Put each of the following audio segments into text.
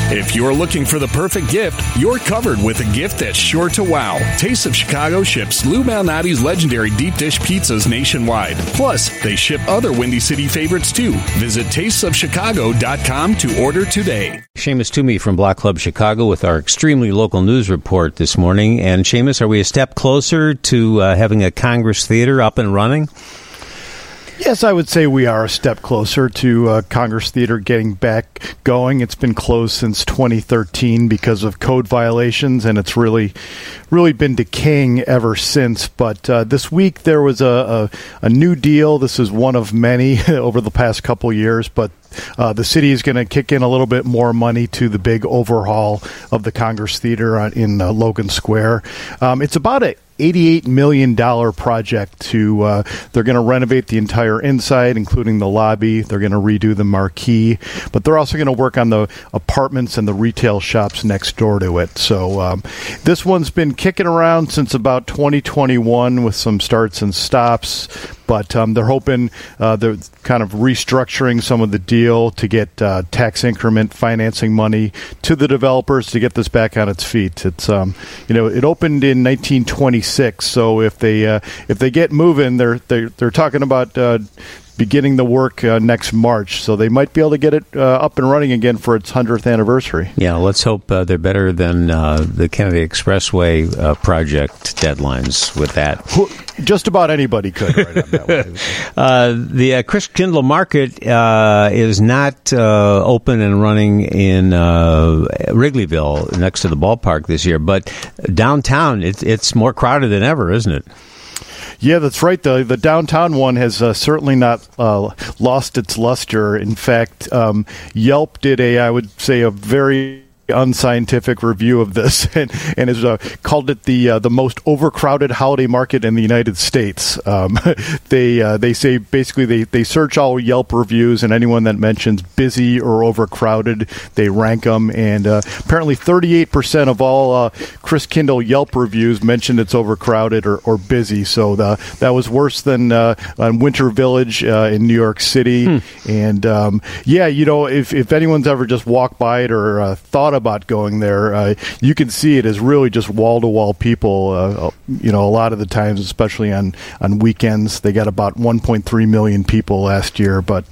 If you're looking for the perfect gift, you're covered with a gift that's sure to wow. Taste of Chicago ships Lou Malnati's legendary deep dish pizzas nationwide. Plus, they ship other Windy City favorites too. Visit tastesofchicago.com to order today. Seamus Toomey from Block Club Chicago with our extremely local news report this morning. And Seamus, are we a step closer to having a Congress Theater up and running? Yes, I would say we are a step closer to Congress Theater getting back going. It's been closed since 2013 because of code violations, and it's really been decaying ever since. But this week there was a new deal. This is one of many over the past couple years, but the city is going to kick in a little bit more money to the big overhaul of the Congress Theater in Logan Square. It's about a $88 million project they're going to renovate the entire inside, including the lobby. They're going to redo the marquee, but they're also going to work on the apartments and the retail shops next door to it. So this one's been kicking around since about 2021 with some starts and stops, but they're hoping they're kind of restructuring some of the deal to get tax increment financing money to the developers to get this back on its feet. It's it opened in 1926. So if they get moving, they're talking about beginning the work next March. So they might be able to get it up and running again for its 100th anniversary. Yeah, let's hope they're better than the Kennedy Expressway project deadlines with that. Just about anybody could right on that one. The Chris Kindle Market is not open and running in Wrigleyville next to the ballpark this year, but downtown it's more crowded than ever, isn't it? Yeah, that's right. The downtown one has certainly not lost its luster. In fact, Yelp did I would say, a very unscientific review of this and has called it the most overcrowded holiday market in the United States. They say basically they search all Yelp reviews, and anyone that mentions busy or overcrowded, they rank them. And apparently 38% of all Chris Kindle Yelp reviews mentioned it's overcrowded or busy. So that was worse than on Winter Village in New York City. And if anyone's ever just walked by it or thought about going there, you can see it is really just wall-to-wall people. A lot of the times, especially on weekends, they got about 1.3 million people last year. But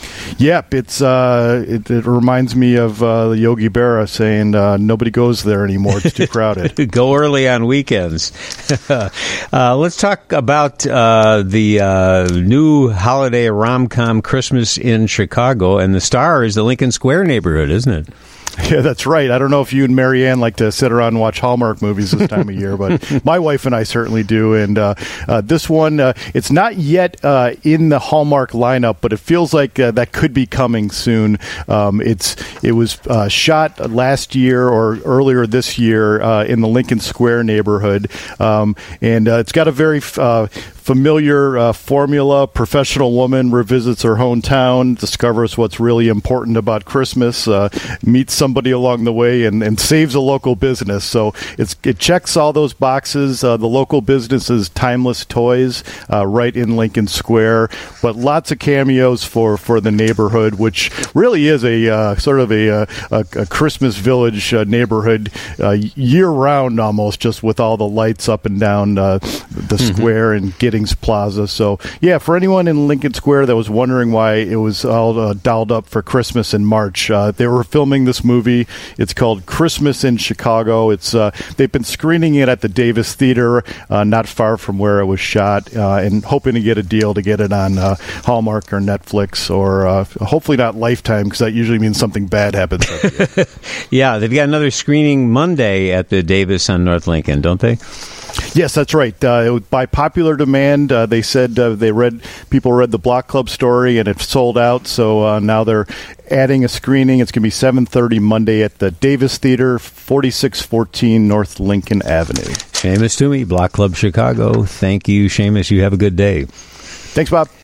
it reminds me of Yogi Berra saying nobody goes there anymore. It's too crowded. Go early on weekends. Let's talk about the new holiday rom-com Christmas in Chicago, and the star is the Lincoln Square neighborhood, isn't it? Yeah, that's right. I don't know if you and Marianne like to sit around and watch Hallmark movies this time of year, but my wife and I certainly do. And this one, it's not yet in the Hallmark lineup, but it feels like that could be coming soon. It was shot last year or earlier this year in the Lincoln Square neighborhood, and it's got a very familiar formula. Professional woman revisits her hometown, discovers what's really important about Christmas, meets somebody along the way, and saves a local business. So it checks all those boxes. The local business is Timeless Toys, right in Lincoln Square, but lots of cameos for the neighborhood, which really is a sort of a Christmas Village neighborhood year-round almost, just with all the lights up and down the square and Giddings Plaza. So, yeah, for anyone in Lincoln Square that was wondering why it was all dialed up for Christmas in March, they were filming this movie. It's called Christmas in Chicago. They've been screening it at the Davis Theater, not far from where it was shot, and hoping to get a deal to get it on Hallmark or Netflix, or hopefully not Lifetime, because that usually means something bad happens. Yeah, they've got another screening Monday at the Davis on North Lincoln, don't they? Yes, that's right. By popular demand, they said people read the Block Club story and it sold out. So now they're adding a screening. It's going to be 7:30 Monday at the Davis Theater, 4614 North Lincoln Avenue. Seamus Toomey, Block Club Chicago. Thank you, Seamus. You have a good day. Thanks, Bob.